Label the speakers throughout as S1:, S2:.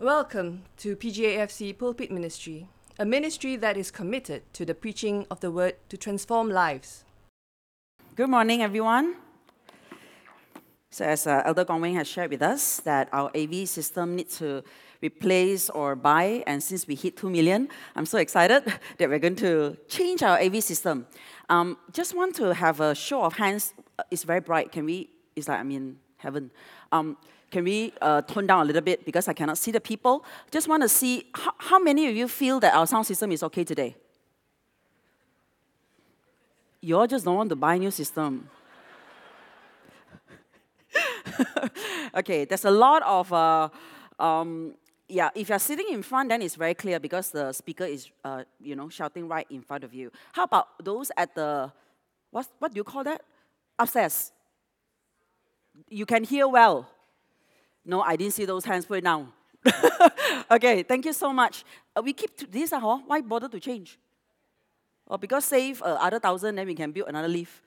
S1: Welcome to PGAFC Pulpit Ministry, a ministry that is committed to the preaching of the word to transform lives.
S2: Good morning, everyone. So as Elder Gong Wing has shared with us that our AV system needs to replace or buy, and since we hit 2 million, I'm so excited that we're going to change our AV system. Just want to have a show of hands. It's very bright. It's like I'm in heaven. Can we tone down a little bit because I cannot see the people? Just want to see how many of you feel that our sound system is okay today? You all just don't want to buy a new system. Okay, there's a lot of, if you're sitting in front, then it's very clear because the speaker is, shouting right in front of you. How about those at the, what do you call that? Upstairs. You can hear well. No, I didn't see those hands. Put it down. Okay, thank you so much. We keep these, why bother to change? Because save other 1,000, then we can build another lift.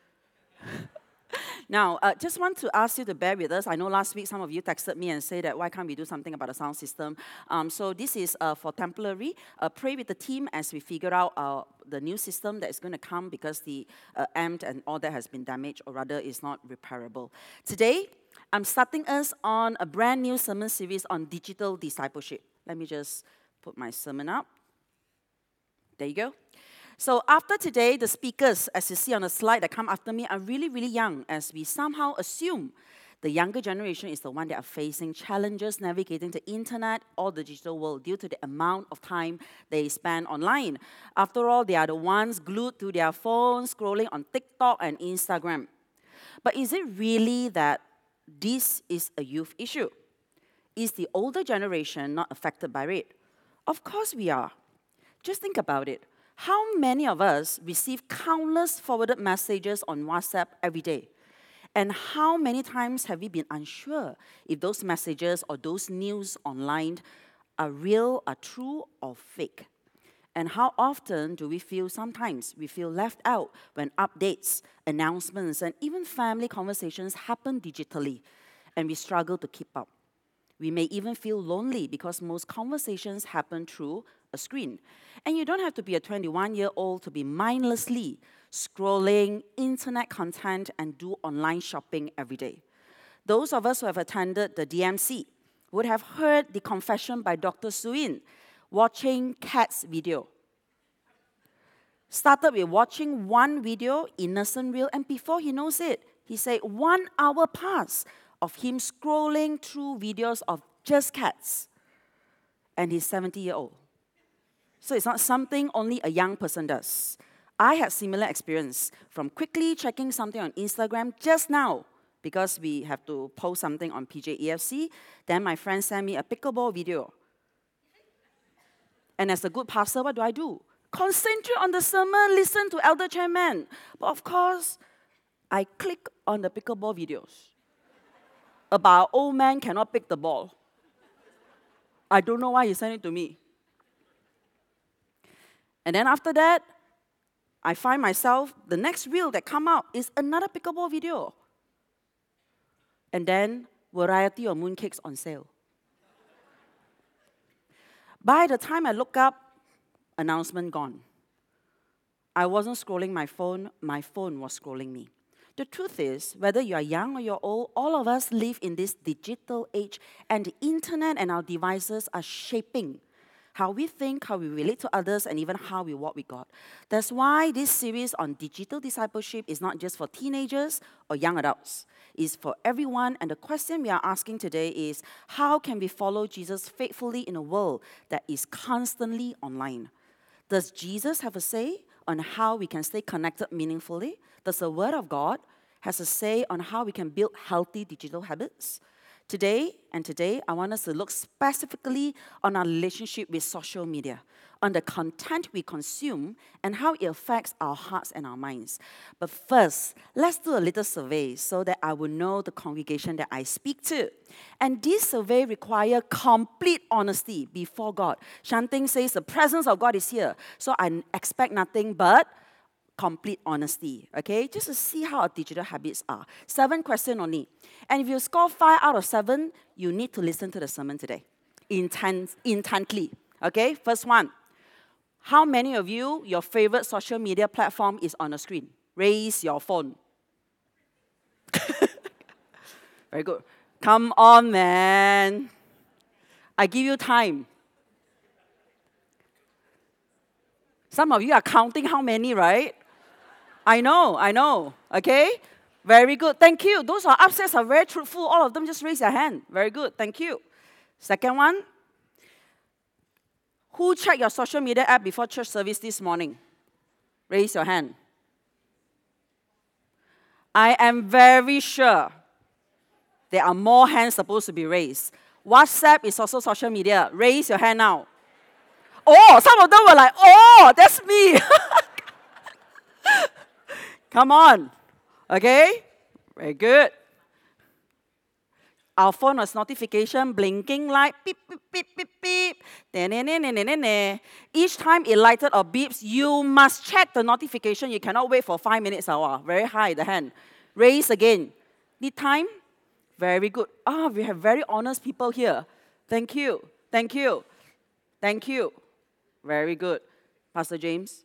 S2: Now, just want to ask you to bear with us. I know last week some of you texted me and said that why can't we do something about the sound system? So this is for temporary. Pray with the team as we figure out the new system that is going to come because the amp and all that has been damaged, or rather is not repairable. Today, I'm starting us on a brand new sermon series on digital discipleship. Let me just put my sermon up. There you go. So after today, the speakers, as you see on the slide that come after me, are really, really young, as we somehow assume the younger generation is the one that are facing challenges navigating the internet or the digital world due to the amount of time they spend online. After all, they are the ones glued to their phones, scrolling on TikTok and Instagram. But is it really that this is a youth issue? Is the older generation not affected by it? Of course we are. Just think about it. How many of us receive countless forwarded messages on WhatsApp every day? And how many times have we been unsure if those messages or those news online are real, are true, or fake? And how often do we feel sometimes we feel left out when updates, announcements, and even family conversations happen digitally, and we struggle to keep up? We may even feel lonely because most conversations happen through a screen. And you don't have to be a 21-year-old to be mindlessly scrolling internet content and do online shopping every day. Those of us who have attended the DMC would have heard the confession by Dr. Suyin, watching cats video. Started with watching one video, innocent reel, and before he knows it, he said 1 hour passed of him scrolling through videos of just cats. And he's 70-year-old. So it's not something only a young person does. I had similar experience from quickly checking something on Instagram just now because we have to post something on PJEFC. Then my friend sent me a pickleball video. And as a good pastor, what do? Concentrate on the sermon, listen to Elder Chairman. But of course, I click on the pickleball videos about old man cannot pick the ball. I don't know why he sent it to me. And then after that, I find myself, the next reel that come out is another pickleball video. And then, variety of mooncakes on sale. By the time I look up, announcement gone. I wasn't scrolling my phone was scrolling me. The truth is, whether you are young or you're old, all of us live in this digital age, and the internet and our devices are shaping how we think, how we relate to others, and even how we walk with God. That's why this series on digital discipleship is not just for teenagers or young adults. It's for everyone, and the question we are asking today is, how can we follow Jesus faithfully in a world that is constantly online? Does Jesus have a say on how we can stay connected meaningfully? Does the Word of God has a say on how we can build healthy digital habits? Today, I want us to look specifically on our relationship with social media, on the content we consume, and how it affects our hearts and our minds. But first, let's do a little survey so that I will know the congregation that I speak to. And this survey requires complete honesty before God. Shanting says the presence of God is here, so I expect nothing but complete honesty, okay? Just to see how our digital habits are. 7 questions only. And if you score 5 out of 7, you need to listen to the sermon today. intently. Okay, first one. How many of you, your favorite social media platform is on the screen? Raise your phone. Very good. Come on, man. I give you time. Some of you are counting how many, right? I know. Okay? Very good. Thank you. Those who are upstairs are very truthful. All of them just raise their hand. Very good. Thank you. Second one. Who checked your social media app before church service this morning? Raise your hand. I am very sure there are more hands supposed to be raised. WhatsApp is also social media. Raise your hand now. Oh, some of them were like, oh, that's me. Come on. Okay? Very good. Our phone has notification, blinking light, beep, beep, beep, beep, beep. Each time it lighted or beeps, you must check the notification. You cannot wait for 5 minutes. Very high, the hand. Raise again. Need time? Very good. We have very honest people here. Thank you. Thank you. Thank you. Very good. Pastor James?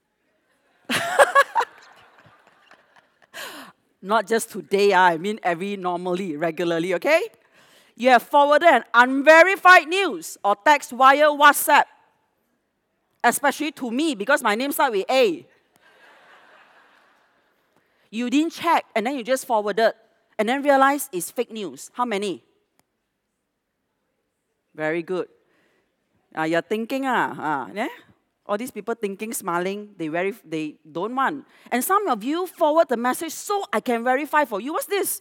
S2: Not just today, I mean regularly, okay? You have forwarded an unverified news or text via WhatsApp, especially to me because my name starts with A. You didn't check and then you just forwarded and then realized it's fake news. How many? Very good. You're thinking, yeah? All these people thinking, smiling, they don't want. And some of you forward the message so I can verify for you. What's this?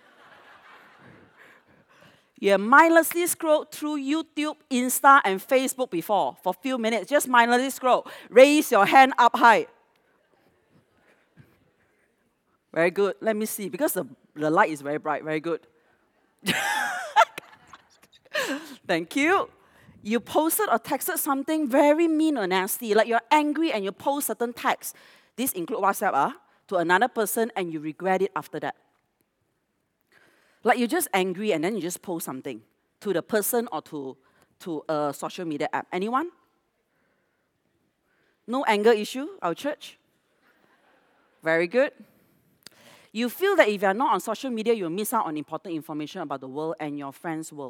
S2: You have mindlessly scrolled through YouTube, Insta, and Facebook before for a few minutes. Just mindlessly scroll. Raise your hand up high. Very good. Let me see. Because the light is very bright. Very good. Thank you. You posted or texted something very mean or nasty, like you're angry and you post certain texts. This includes WhatsApp to another person and you regret it after that. Like you're just angry and then you just post something to the person or to a social media app. Anyone? No anger issue, our church? Very good. You feel that if you're not on social media, you'll miss out on important information about the world and your friends' world.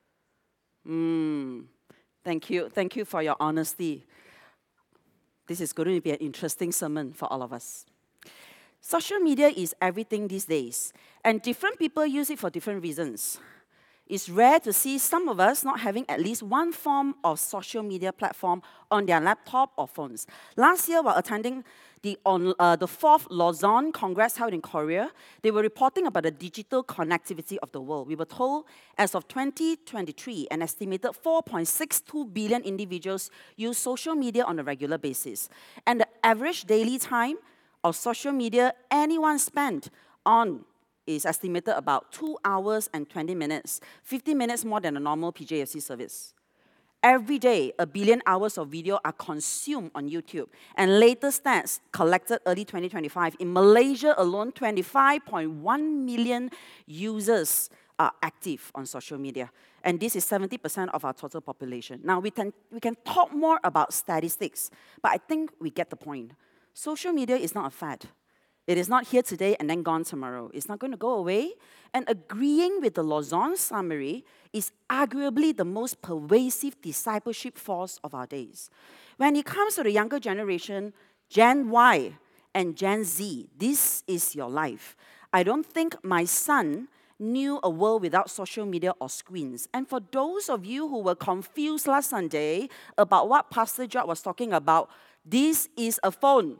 S2: Thank you. Thank you for your honesty. This is going to be an interesting sermon for all of us. Social media is everything these days, and different people use it for different reasons. It's rare to see some of us not having at least one form of social media platform on their laptop or phones. Last year, while attending the 4th Lausanne Congress held in Korea, they were reporting about the digital connectivity of the world. We were told, as of 2023, an estimated 4.62 billion individuals use social media on a regular basis. And the average daily time of social media anyone spent on is estimated about 2 hours and 20 minutes, 50 minutes more than a normal PJFC service. Every day, 1 billion hours of video are consumed on YouTube. And latest stats collected early 2025, in Malaysia alone, 25.1 million users are active on social media. And this is 70% of our total population. Now, we can talk more about statistics, but I think we get the point. Social media is not a fad. It is not here today and then gone tomorrow. It's not going to go away. And agreeing with the Lausanne summary is arguably the most pervasive discipleship force of our days. When it comes to the younger generation, Gen Y and Gen Z, this is your life. I don't think my son knew a world without social media or screens. And for those of you who were confused last Sunday about what Pastor George was talking about, this is a phone.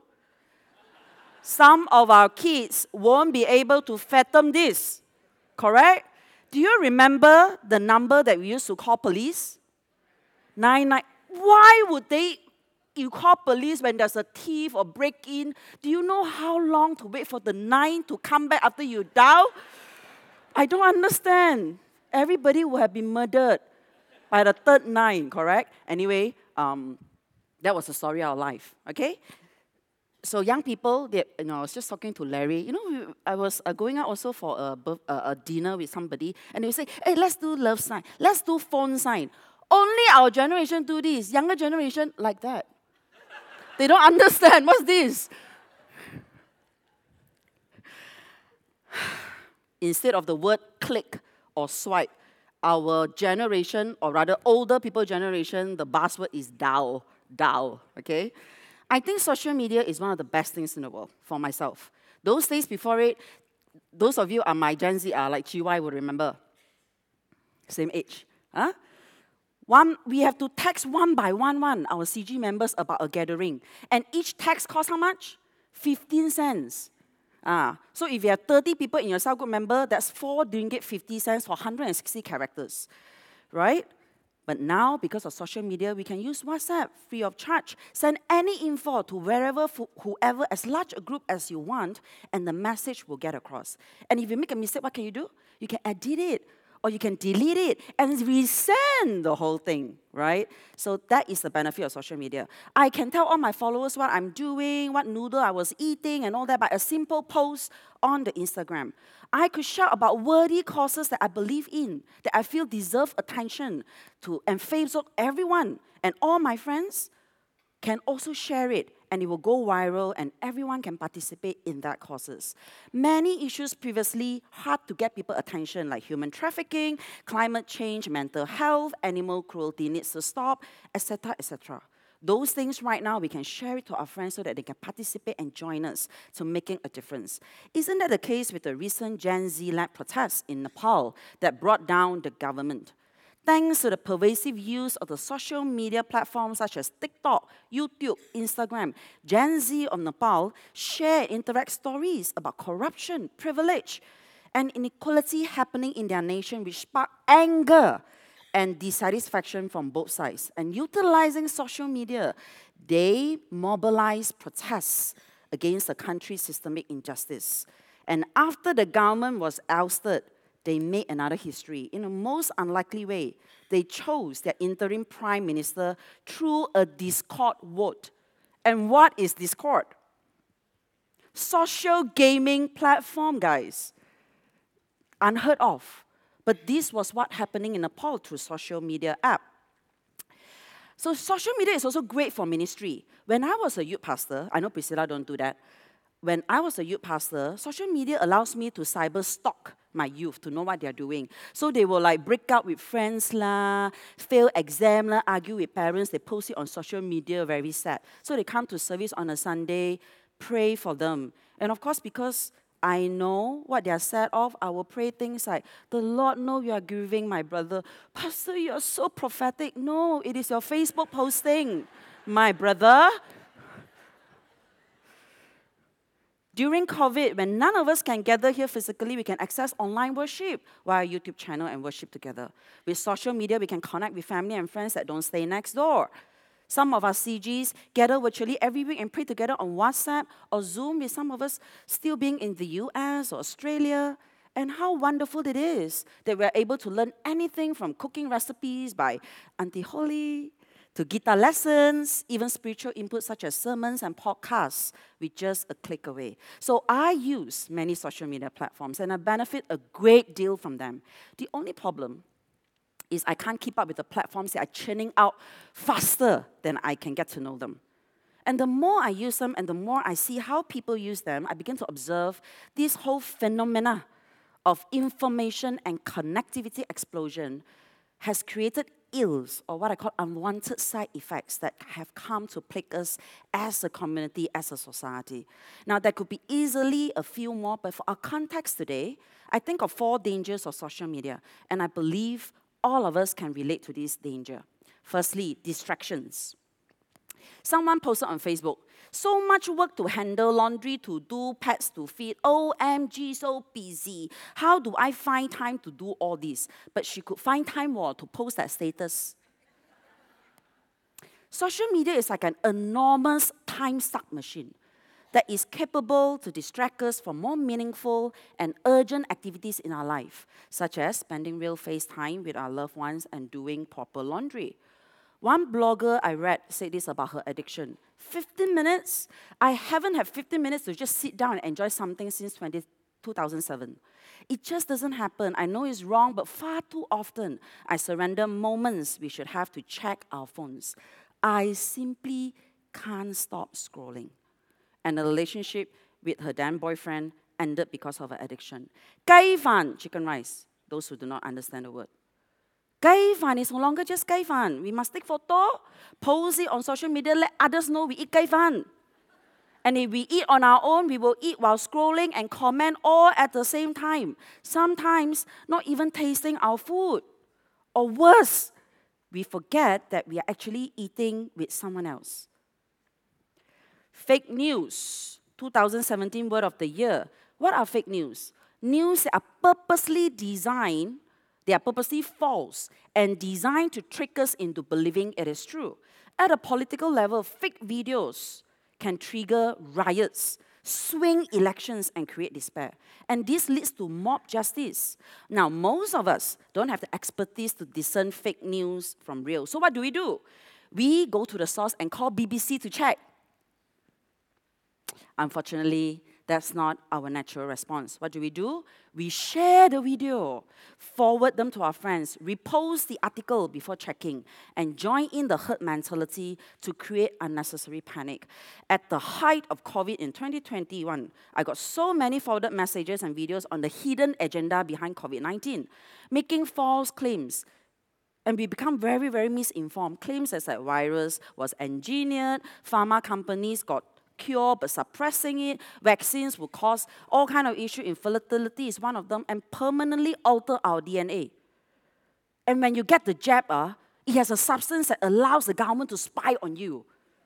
S2: Some of our kids won't be able to fathom this, correct? Do you remember the number that we used to call police? 99. Why would you call police when there's a thief or break-in? Do you know how long to wait for the 9 to come back after you dial? I don't understand. Everybody would have been murdered by the third 9, correct? Anyway, that was the story of our life, okay? So young people, I was just talking to Larry. I was going out also for a dinner with somebody, and they say, hey, let's do love sign. Let's do phone sign. Only our generation do this. Younger generation, like that. They don't understand. What's this? Instead of the word click or swipe, our generation, or rather older people generation, the buzzword is dial, okay? I think social media is one of the best things in the world for myself. Those days before it, those of you are my Gen Z, like GY will remember. Same age. Huh? We have to text one by one, our CG members about a gathering. And each text costs how much? 15 cents. So if you have 30 people in your cell group member, that's 4 ringgit 50 cents for 160 characters, right? But now, because of social media, we can use WhatsApp free of charge. Send any info to wherever, whoever, as large a group as you want, and the message will get across. And if you make a mistake, what can you do? You can edit it, or you can delete it and resend the whole thing, right? So that is the benefit of social media. I can tell all my followers what I'm doing, what noodle I was eating, and all that by a simple post on the Instagram. I could shout about worthy causes that I believe in, that I feel deserve attention to, and Facebook everyone and all my friends can also share it, and it will go viral, and everyone can participate in that causes. Many issues previously hard to get people attention, like human trafficking, climate change, mental health, animal cruelty needs to stop, etc., etc. Those things right now, we can share it to our friends so that they can participate and join us to making a difference. Isn't that the case with the recent Gen Z-led protests in Nepal that brought down the government? Thanks to the pervasive use of the social media platforms such as TikTok, YouTube, Instagram, Gen Z of Nepal share and interact stories about corruption, privilege, and inequality happening in their nation, which spark anger and dissatisfaction from both sides. And utilizing social media, they mobilize protests against the country's systemic injustice. And after the government was ousted, they made another history. In a most unlikely way, they chose their interim prime minister through a Discord vote. And what is Discord? Social gaming platform, guys. Unheard of. But this was what happening in Nepal through social media app. So social media is also great for ministry. When I was a youth pastor, I know Priscilla don't do that. When I was a youth pastor, social media allows me to cyber stalk my youth to know what they're doing. So they will like break up with friends lah, fail exam lah, argue with parents. They post it on social media, very sad. So they come to service on a Sunday, pray for them. And of course, because I know what they are sad of, I will pray things like, the Lord knows you are grieving, my brother. Pastor, you are so prophetic. No, it is your Facebook posting, my brother. During COVID, when none of us can gather here physically, we can access online worship via YouTube channel and worship together. With social media, we can connect with family and friends that don't stay next door. Some of our CGs gather virtually every week and pray together on WhatsApp or Zoom, with some of us still being in the US or Australia. And how wonderful it is that we're able to learn anything from cooking recipes by Auntie Holly, to guitar lessons, even spiritual input such as sermons and podcasts with just a click away. So I use many social media platforms and I benefit a great deal from them. The only problem is I can't keep up with the platforms that are churning out faster than I can get to know them. And the more I use them and the more I see how people use them, I begin to observe this whole phenomena of information and connectivity explosion has created ills, or what I call unwanted side effects that have come to plague us as a community, as a society. Now, there could be easily a few more, but for our context today, I think of 4 dangers of social media, and I believe all of us can relate to this danger. Firstly, distractions. Someone posted on Facebook, so much work to handle, laundry to do, pets to feed, OMG, so busy. How do I find time to do all this? But she could find time to post that status. Social media is like an enormous time-suck machine that is capable to distract us from more meaningful and urgent activities in our life, such as spending real face time with our loved ones and doing proper laundry. One blogger I read said this about her addiction. 15 minutes? I haven't had 15 minutes to just sit down and enjoy something since 2007. It just doesn't happen. I know it's wrong, but far too often I surrender moments we should have to check our phones. I simply can't stop scrolling. And the relationship with her then boyfriend ended because of her addiction. Gai fan, chicken rice. Those who do not understand the word. Gai fan is no longer just gai fan. We must take photo, post it on social media, let others know we eat gai fan. And if we eat on our own, we will eat while scrolling and comment all at the same time. Sometimes not even tasting our food. Or worse, we forget that we are actually eating with someone else. Fake news, 2017 word of the year. What are fake news? News that are purposely designed, they are purposely false and designed to trick us into believing it is true. At a political level, fake videos can trigger riots, swing elections, and create despair. And this leads to mob justice. Now, most of us don't have the expertise to discern fake news from real. So what do? We go to the source and call BBC to check. Unfortunately, that's not our natural response. What do? We share the video, forward them to our friends, repost the article before checking, and join in the herd mentality to create unnecessary panic. At the height of COVID in 2021, I got so many forwarded messages and videos on the hidden agenda behind COVID-19, making false claims. And we become very, very misinformed. Claims as that virus was engineered, pharma companies got cure but suppressing it, vaccines will cause all kind of issue, infertility is one of them, and permanently alter our DNA. And when you get the jab, it has a substance that allows the government to spy on you.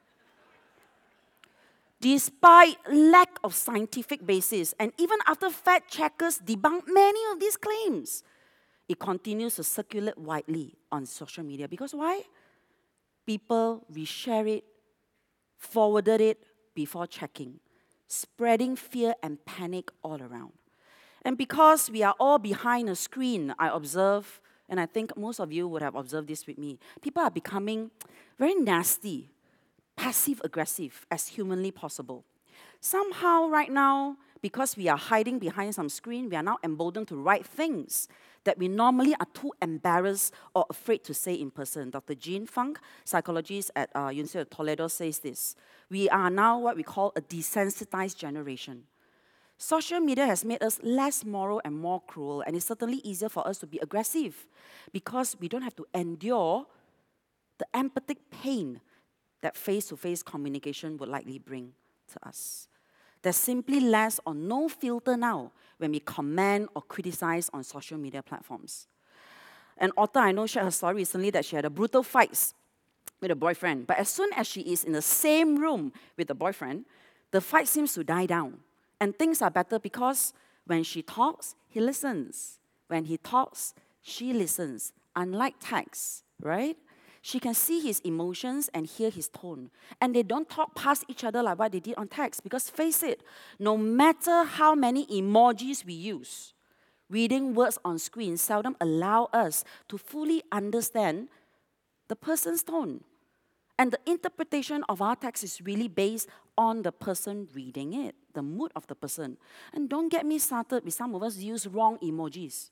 S2: Despite lack of scientific basis, and even after fact checkers debunk many of these claims, it continues to circulate widely on social media. Because why? People reshare it, forwarded it, before checking, spreading fear and panic all around. And because we are all behind a screen, I observe, and I think most of you would have observed this with me, people are becoming very nasty, passive-aggressive as humanly possible. Somehow right now, because we are hiding behind some screen, we are now emboldened to write things that we normally are too embarrassed or afraid to say in person. Dr. Jean Funk, psychologist at University of Toledo, says this. We are now what we call a desensitized generation. Social media has made us less moral and more cruel, and it's certainly easier for us to be aggressive because we don't have to endure the empathic pain that face-to-face communication would likely bring to us. There's simply less or no filter now when we comment or criticize on social media platforms. An author I know shared her story recently that she had a brutal fight with a boyfriend. But as soon as she is in the same room with the boyfriend, the fight seems to die down. And things are better because when she talks, he listens. When he talks, she listens. Unlike text, right? She can see his emotions and hear his tone. And they don't talk past each other like what they did on text. Because face it, no matter how many emojis we use, reading words on screen seldom allow us to fully understand the person's tone. And the interpretation of our text is really based on the person reading it, the mood of the person. And don't get me started with some of us use wrong emojis.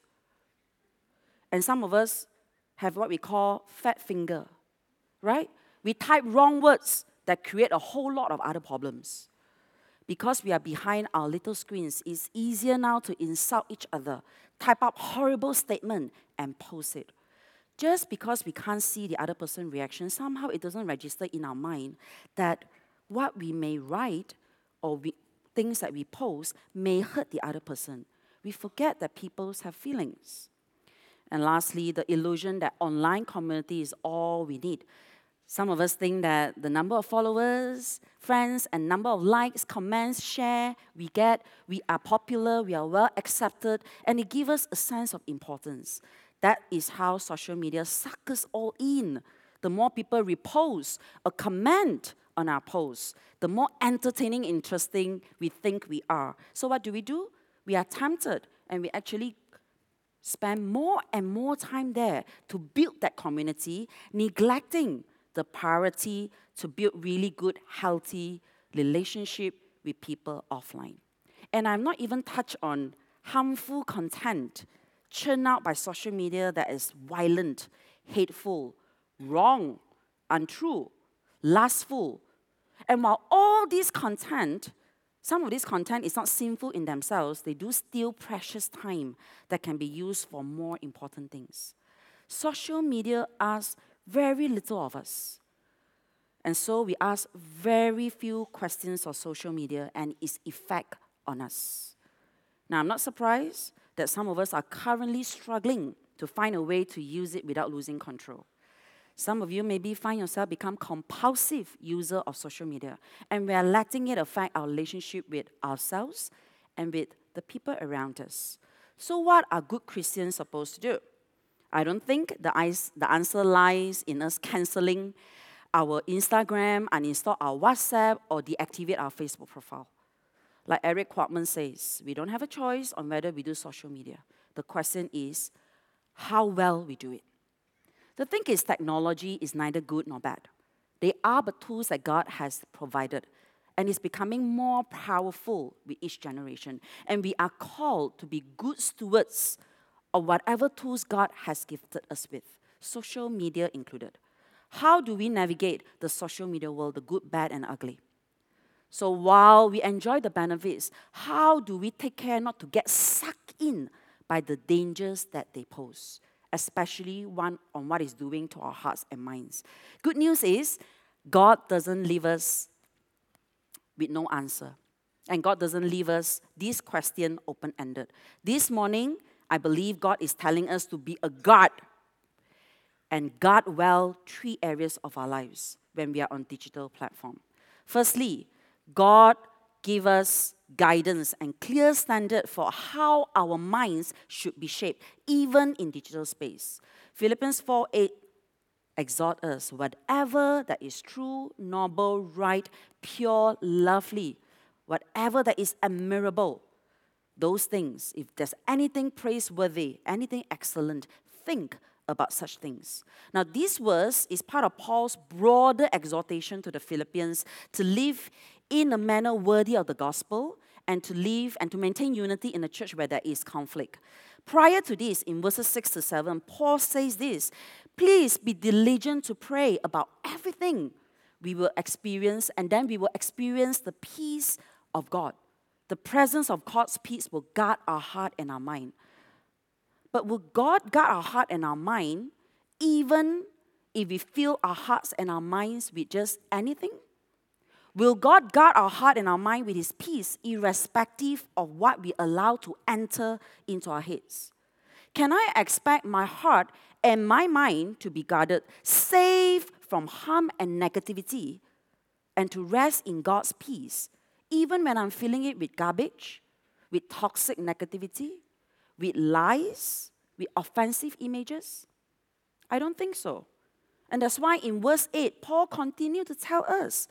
S2: And some of us have what we call fat finger, right? We type wrong words that create a whole lot of other problems. Because we are behind our little screens, it's easier now to insult each other, type up horrible statement, and post it. Just because we can't see the other person's reaction, somehow it doesn't register in our mind that what we may write or things that we post may hurt the other person. We forget that people have feelings. And lastly, the illusion that online community is all we need. Some of us think that the number of followers, friends, and number of likes, comments, share we get, we are popular, we are well accepted, and it gives us a sense of importance. That is how social media sucks us all in. The more people repost or comment on our posts, the more entertaining, interesting we think we are. So what do? We are tempted, and we actually spend more and more time there to build that community, neglecting the priority to build really good, healthy relationship with people offline. And I'm not even touched on harmful content churned out by social media that is violent, hateful, wrong, untrue, lustful. And while all this content, some of this content is not sinful in themselves, they do steal precious time that can be used for more important things. Social media asks very little of us. And so we ask very few questions of social media and its effect on us. Now, I'm not surprised that some of us are currently struggling to find a way to use it without losing control. Some of you maybe find yourself become compulsive user of social media, and we are letting it affect our relationship with ourselves and with the people around us. So what are good Christians supposed to do? I don't think the answer lies in us canceling our Instagram, uninstall our WhatsApp, or deactivate our Facebook profile. Like Eric Quatman says, we don't have a choice on whether we do social media. The question is how well we do it. The thing is, technology is neither good nor bad. They are but tools that God has provided, and it's becoming more powerful with each generation. And we are called to be good stewards of whatever tools God has gifted us with, social media included. How do we navigate the social media world, the good, bad, and ugly? So while we enjoy the benefits, how do we take care not to get sucked in by the dangers that they pose, especially on what it's doing to our hearts and minds? Good news is, God doesn't leave us with no answer. And God doesn't leave us this question open-ended. This morning, I believe God is telling us to be a guard and guard well 3 areas of our lives when we are on digital platform. Firstly, God give us guidance and clear standard for how our minds should be shaped, even in digital space. Philippians 4:8 exhort us, whatever that is true, noble, right, pure, lovely, whatever that is admirable, those things, if there's anything praiseworthy, anything excellent, think about such things. Now, this verse is part of Paul's broader exhortation to the Philippians to live in a manner worthy of the gospel and to live and to maintain unity in a church where there is conflict. Prior to this, in verses 6 to 7, Paul says this, please be diligent to pray about everything we will experience, and then we will experience the peace of God. The presence of God's peace will guard our heart and our mind. But will God guard our heart and our mind even if we fill our hearts and our minds with just anything? Will God guard our heart and our mind with His peace irrespective of what we allow to enter into our heads? Can I expect my heart and my mind to be guarded, safe from harm and negativity, and to rest in God's peace, even when I'm filling it with garbage, with toxic negativity, with lies, with offensive images? I don't think so. And that's why in verse 8, Paul continued to tell us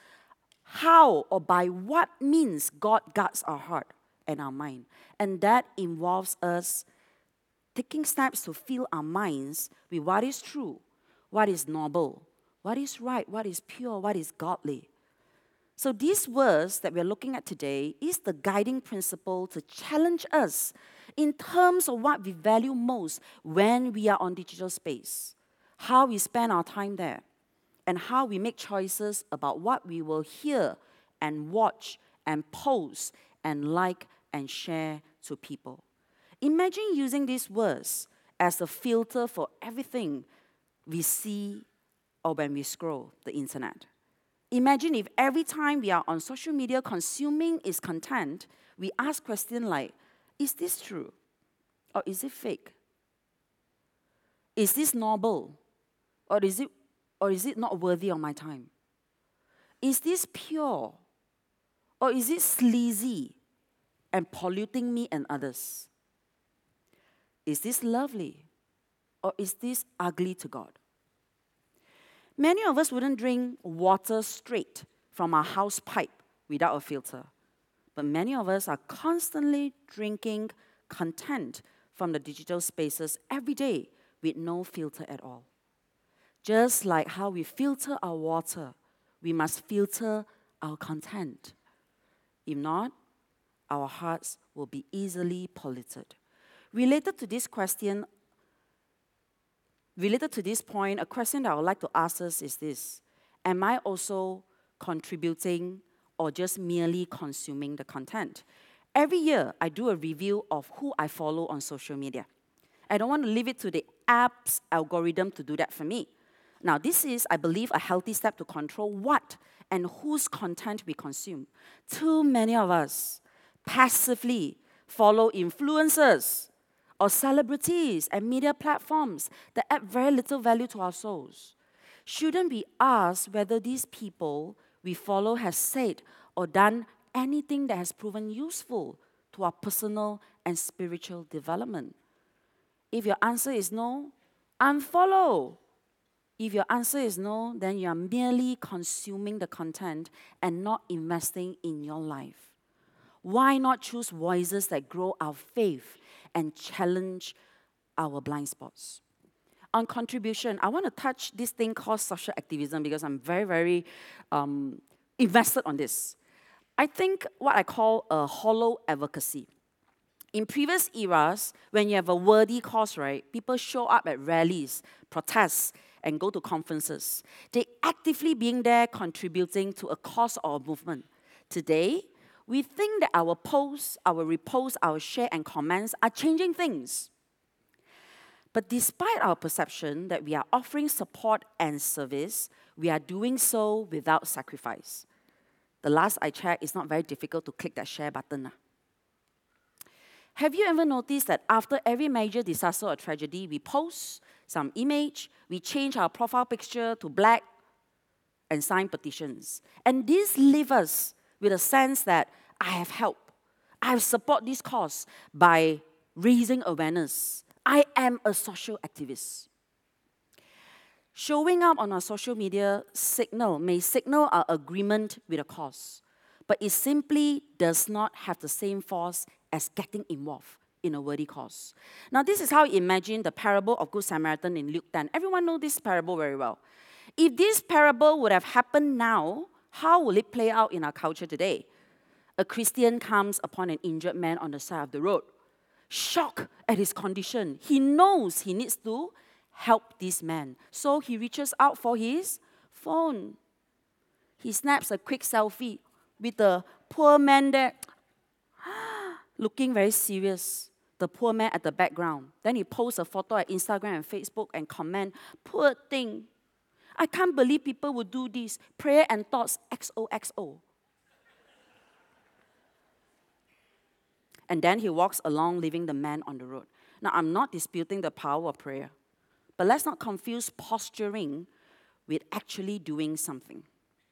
S2: how or by what means God guards our heart and our mind. And that involves us taking steps to fill our minds with what is true, what is noble, what is right, what is pure, what is godly. So this verse that we're looking at today is the guiding principle to challenge us in terms of what we value most when we are on digital space, how we spend our time there, and how we make choices about what we will hear and watch and post and like and share to people. Imagine using this verse as a filter for everything we see or when we scroll the internet. Imagine if every time we are on social media consuming its content, we ask questions like, is this true? Or is it fake? Is this noble? Or is it not worthy of my time? Is this pure? Or is it sleazy and polluting me and others? Is this lovely? Or is this ugly to God? Many of us wouldn't drink water straight from our house pipe without a filter. But many of us are constantly drinking content from the digital spaces every day with no filter at all. Just like how we filter our water, we must filter our content. If not, our hearts will be easily polluted. Related to this question, related to this point, a question that I would like to ask us is this: am I also contributing or just merely consuming the content? Every year, I do a review of who I follow on social media. I don't want to leave it to the app's algorithm to do that for me. Now, this is, I believe, a healthy step to control what and whose content we consume. Too many of us passively follow influencers or celebrities and media platforms that add very little value to our souls. Shouldn't we ask whether these people we follow have said or done anything that has proven useful to our personal and spiritual development? If your answer is no, unfollow. If your answer is no, then you are merely consuming the content and not investing in your life. Why not choose voices that grow our faith and challenge our blind spots? On contribution, I want to touch this thing called social activism because I'm very, very invested on this. I think what I call a hollow advocacy. In previous eras, when you have a worthy cause, right, people show up at rallies, protests, and go to conferences. They actively being there contributing to a cause or a movement. Today, we think that our posts, our reposts, our share and comments are changing things. But despite our perception that we are offering support and service, we are doing so without sacrifice. The last I checked, it's not very difficult to click that share button. Have you ever noticed that after every major disaster or tragedy, we post some image, we change our profile picture to black, and sign petitions? And this leaves us with a sense that I have helped. I have supported this cause by raising awareness. I am a social activist. Showing up on our social media may signal our agreement with a cause, but it simply does not have the same force as getting involved in a worthy cause. Now, this is how you imagine the parable of Good Samaritan in Luke 10. Everyone knows this parable very well. If this parable would have happened now, how will it play out in our culture today? A Christian comes upon an injured man on the side of the road. Shocked at his condition, he knows he needs to help this man. So he reaches out for his phone. He snaps a quick selfie with the poor man there, looking very serious. The poor man at the background. Then he posts a photo at Instagram and Facebook and comment, "Poor thing. I can't believe people would do this. Prayer and thoughts, XOXO." And then he walks along, leaving the man on the road. Now, I'm not disputing the power of prayer, but let's not confuse posturing with actually doing something.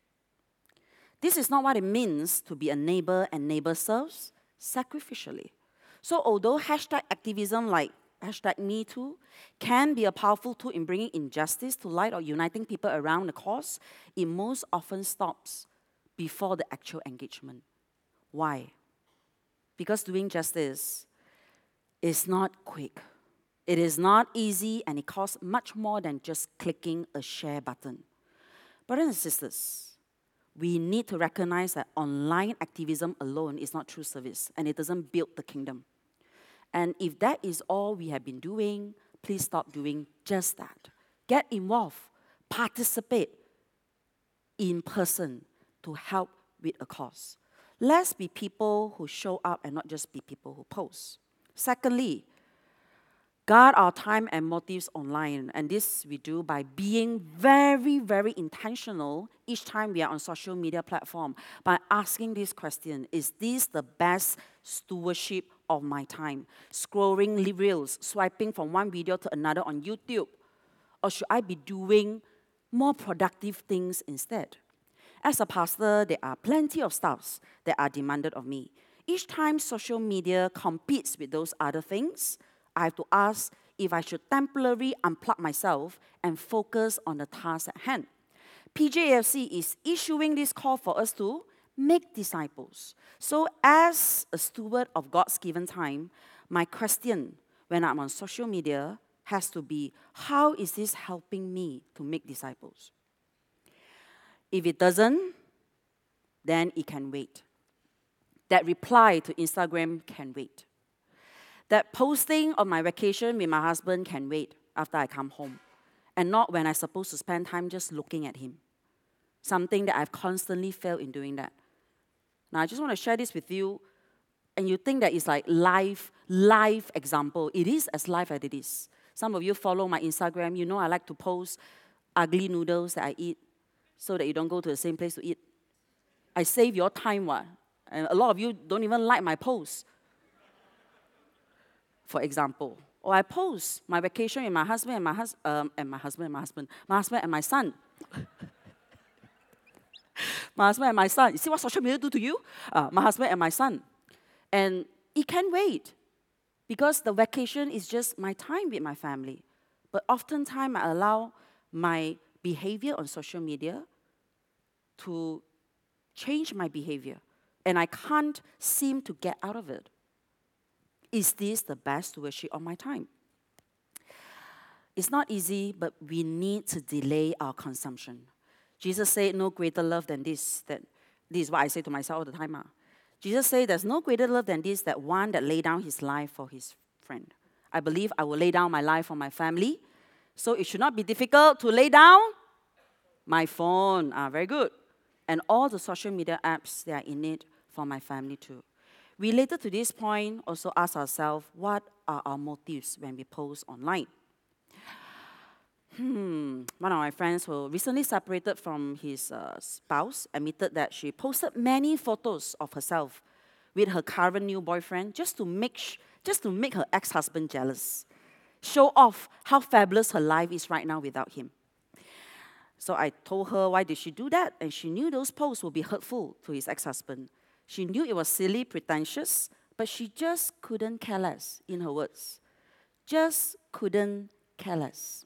S2: This is not what it means to be a neighbor and neighbor serves sacrificially. So although hashtag activism like hashtag #MeToo can be a powerful tool in bringing injustice to light or uniting people around the cause, it most often stops before the actual engagement. Why? Because doing justice is not quick. It is not easy, and it costs much more than just clicking a share button. Brothers and sisters, we need to recognize that online activism alone is not true service, and it doesn't build the kingdom. And if that is all we have been doing, please stop doing just that. Get involved, participate in person to help with a cause. Let's be people who show up and not just be people who post. Secondly, guard our time and motives online. And this we do by being very, very intentional each time we are on social media platform by asking this question: is this the best stewardship of my time? Scrolling reels, swiping from one video to another on YouTube? Or should I be doing more productive things instead? As a pastor, there are plenty of stuffs that are demanded of me. Each time social media competes with those other things, I have to ask if I should temporarily unplug myself and focus on the task at hand. PJFC is issuing this call for us to make disciples. So as a steward of God's given time, my question when I'm on social media has to be, how is this helping me to make disciples? If it doesn't, then it can wait. That reply to Instagram can wait. That posting of my vacation with my husband can wait after I come home, and not when I'm supposed to spend time just looking at him. Something that I've constantly failed in doing that. Now, I just want to share this with you, and you think that it's like live example. It is as live as it is. Some of you follow my Instagram. You know I like to post ugly noodles that I eat so that you don't go to the same place to eat. I save your time, what? And a lot of you don't even like my posts, for example. Or I post my vacation with my husband and my husband and my son. My husband and my son. You see what social media do to you? My husband and my son. And it can wait because the vacation is just my time with my family. But oftentimes I allow my behavior on social media to change my behavior. And I can't seem to get out of it. Is this the best stewardship of my time? It's not easy, but we need to delay our consumption. Jesus said, no greater love than this. This is what I say to myself all the time. Jesus said, there's no greater love than this, that one that laid down his life for his friend. I believe I will lay down my life for my family. So it should not be difficult to lay down my phone. Very good. And all the social media apps, they are in it for my family too. Related to this point, also ask ourselves, what are our motives when we post online? One of my friends who recently separated from his spouse admitted that she posted many photos of herself with her current new boyfriend just to make her ex-husband jealous, show off how fabulous her life is right now without him. So I told her why did she do that, and she knew those posts would be hurtful to his ex-husband. She knew it was silly, pretentious, but she just couldn't care less, in her words. Just couldn't care less.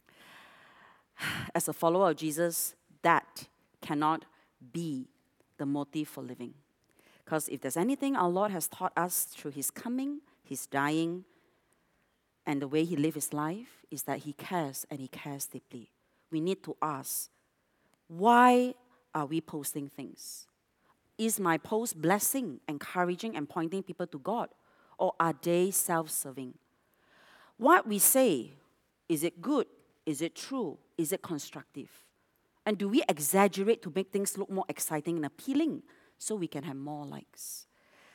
S2: As a follower of Jesus, that cannot be the motive for living. Because if there's anything our Lord has taught us through his coming, his dying, and the way he lived his life, is that he cares, and he cares deeply. We need to ask, why are we posting things? Is my post blessing, encouraging, and pointing people to God? Or are they self-serving? What we say, is it good? Is it true? Is it constructive? And do we exaggerate to make things look more exciting and appealing so we can have more likes?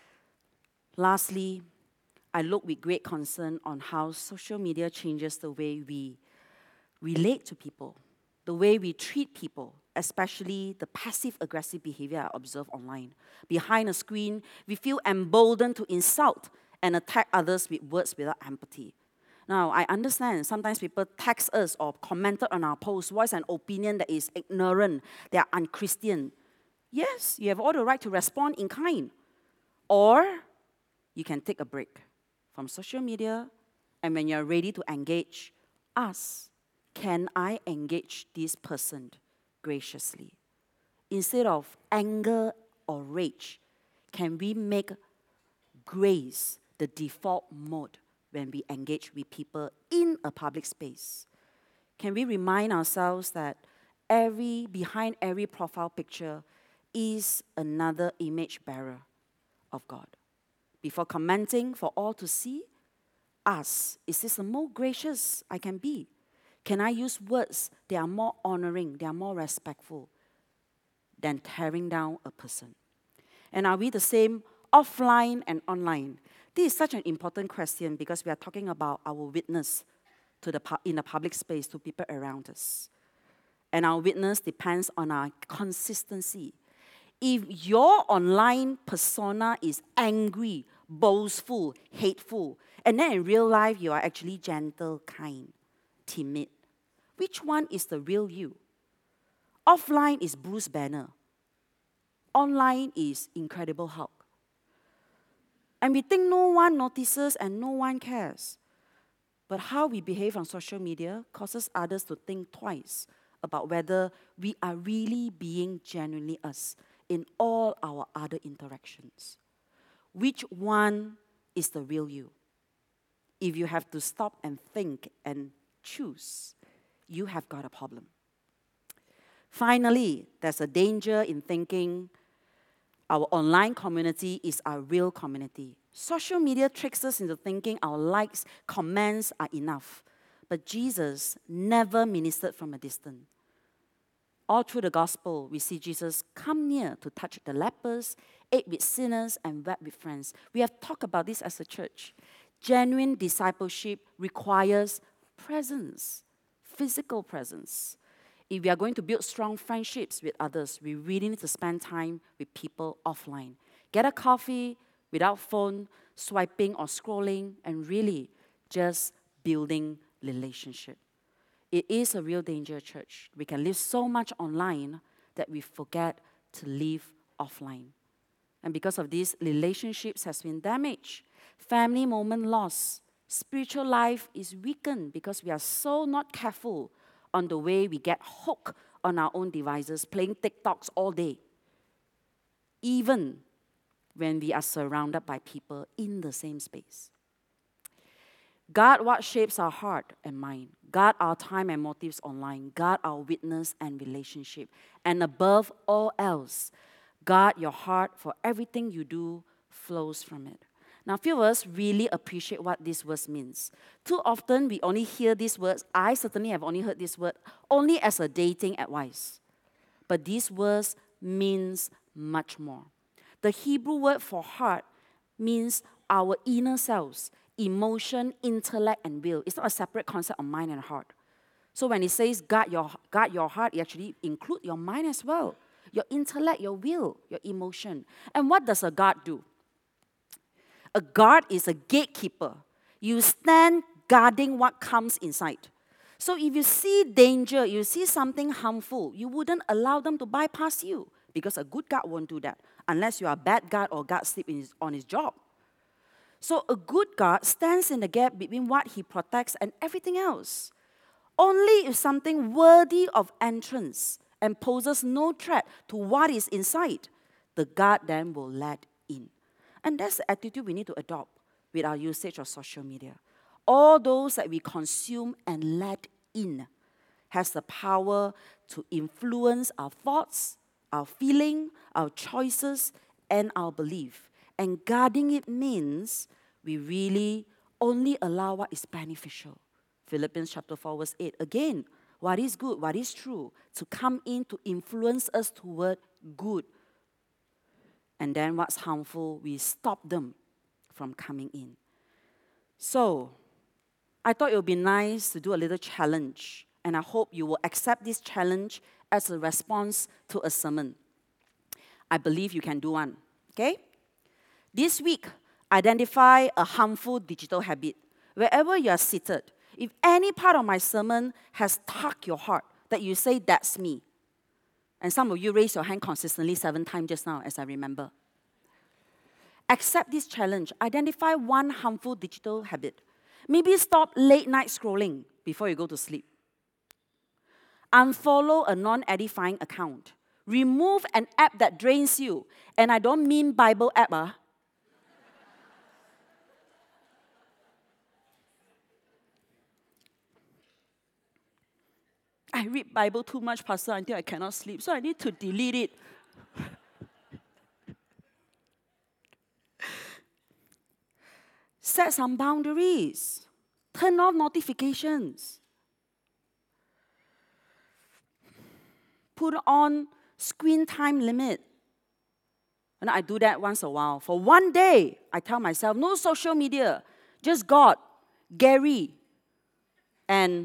S2: Lastly, I look with great concern on how social media changes the way we relate to people, the way we treat people, especially the passive-aggressive behavior I observe online. Behind a screen, we feel emboldened to insult and attack others with words without empathy. Now, I understand sometimes people text us or commented on our post, voice an opinion that is ignorant, they are unchristian. Yes, you have all the right to respond in kind. Or you can take a break from social media, and when you're ready to engage, ask, can I engage this person graciously? Instead of anger or rage, can we make grace the default mode when we engage with people in a public space? Can we remind ourselves that behind every profile picture is another image bearer of God? Before commenting for all to see, ask, is this the most gracious I can be? Can I use words that are more honoring, they are more respectful than tearing down a person? And are we the same offline and online? This is such an important question because we are talking about our witness in the public space to people around us. And our witness depends on our consistency. If your online persona is angry, boastful, hateful, and then in real life you are actually gentle, kind, timid, which one is the real you? Offline is Bruce Banner. Online is Incredible Hulk. And we think no one notices and no one cares. But how we behave on social media causes others to think twice about whether we are really being genuinely us in all our other interactions. Which one is the real you? If you have to stop and think and choose, you have got a problem. Finally, there's a danger in thinking Our online community is our real community. Social media tricks us into thinking our likes, comments are enough. But Jesus never ministered from a distance. All through the gospel, we see Jesus come near to touch the lepers, ate with sinners, and wept with friends. We have talked about this as a church. Genuine discipleship requires presence, physical presence. If we are going to build strong friendships with others, we really need to spend time with people offline. Get a coffee without phone, swiping or scrolling, and really just building relationship. It is a real danger, church. We can live so much online that we forget to live offline. And because of this, relationships has been damaged. Family moment lost. Spiritual life is weakened because we are so not careful on the way we get hooked on our own devices, playing TikToks all day. Even when we are surrounded by people in the same space. Guard what shapes our heart and mind. Guard our time and motives online. Guard our witness and relationship. And above all else, guard your heart, for everything you do flows from it. Now, few of us really appreciate what this verse means. Too often, we only hear these words. I certainly have only heard this word only as a dating advice. But this verse means much more. The Hebrew word for heart means our inner selves, emotion, intellect, and will. It's not a separate concept of mind and heart. So when it says guard your heart, it actually includes your mind as well. Your intellect, your will, your emotion. And what does a guard do? A guard is a gatekeeper. You stand guarding what comes inside. So if you see danger, you see something harmful, you wouldn't allow them to bypass you, because a good guard won't do that unless you are a bad guard or guard sleep on his job. So a good guard stands in the gap between what he protects and everything else. Only if something worthy of entrance and poses no threat to what is inside, the guard then will let in. And that's the attitude we need to adopt with our usage of social media. All those that we consume and let in has the power to influence our thoughts, our feeling, our choices, and our belief. And guarding it means we really only allow what is beneficial. Philippians chapter 4, verse 8. Again, what is good, what is true, to come in to influence us toward good. And then what's harmful, we stop them from coming in. So, I thought it would be nice to do a little challenge. And I hope you will accept this challenge as a response to a sermon. I believe you can do one. Okay? This week, identify a harmful digital habit. Wherever you are seated, if any part of my sermon has tugged your heart, that you say, that's me. And some of you raised your hand consistently 7 times just now, as I remember. Accept this challenge. Identify one harmful digital habit. Maybe stop late night scrolling before you go to sleep. Unfollow a non-edifying account. Remove an app that drains you. And I don't mean Bible app. I read Bible too much, Pastor, until I cannot sleep, so I need to delete it. Set some boundaries. Turn off notifications. Put on screen time limit. And I do that once a while. For one day, I tell myself, no social media, just God, Gary, and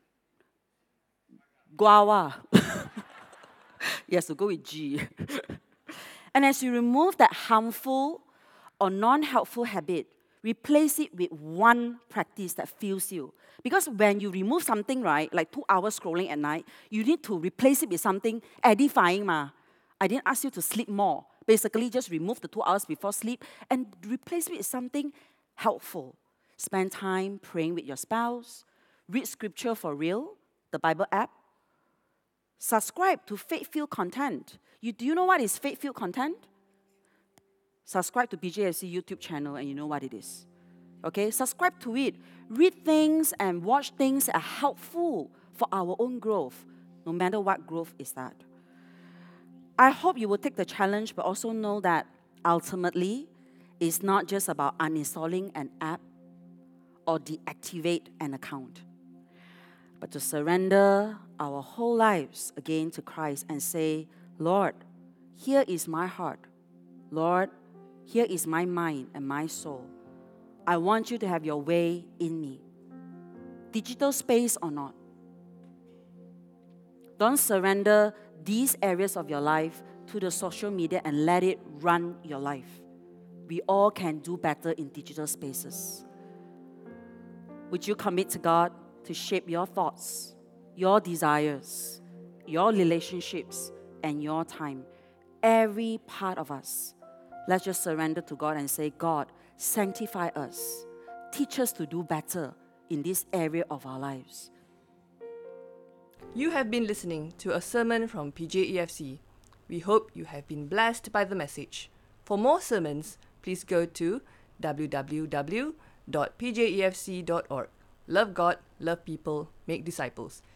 S2: Guava. Yes, to go with G. And as you remove that harmful or non-helpful habit, replace it with one practice that fills you. Because when you remove something, right, like 2 hours scrolling at night, you need to replace it with something edifying. I didn't ask you to sleep more. Basically, just remove the 2 hours before sleep and replace it with something helpful. Spend time praying with your spouse. Read scripture for real, the Bible app. Subscribe to faith-filled content. Do you know what is faith-filled content? Subscribe to BJFC YouTube channel and you know what it is. Okay, subscribe to it. Read things and watch things that are helpful for our own growth, no matter what growth is that. I hope you will take the challenge, but also know that ultimately, it's not just about uninstalling an app or deactivate an account, but to surrender our whole lives again to Christ and say, Lord, here is my heart. Lord, here is my mind and my soul. I want you to have your way in me. Digital space or not. Don't surrender these areas of your life to the social media and let it run your life. We all can do better in digital spaces. Would you commit to God to shape your thoughts, your desires, your relationships, and your time? Every part of us. Let's just surrender to God and say, God, sanctify us. Teach us to do better in this area of our lives.
S1: You have been listening to a sermon from PJEFC. We hope you have been blessed by the message. For more sermons, please go to www.pjefc.org. Love God, love people, make disciples.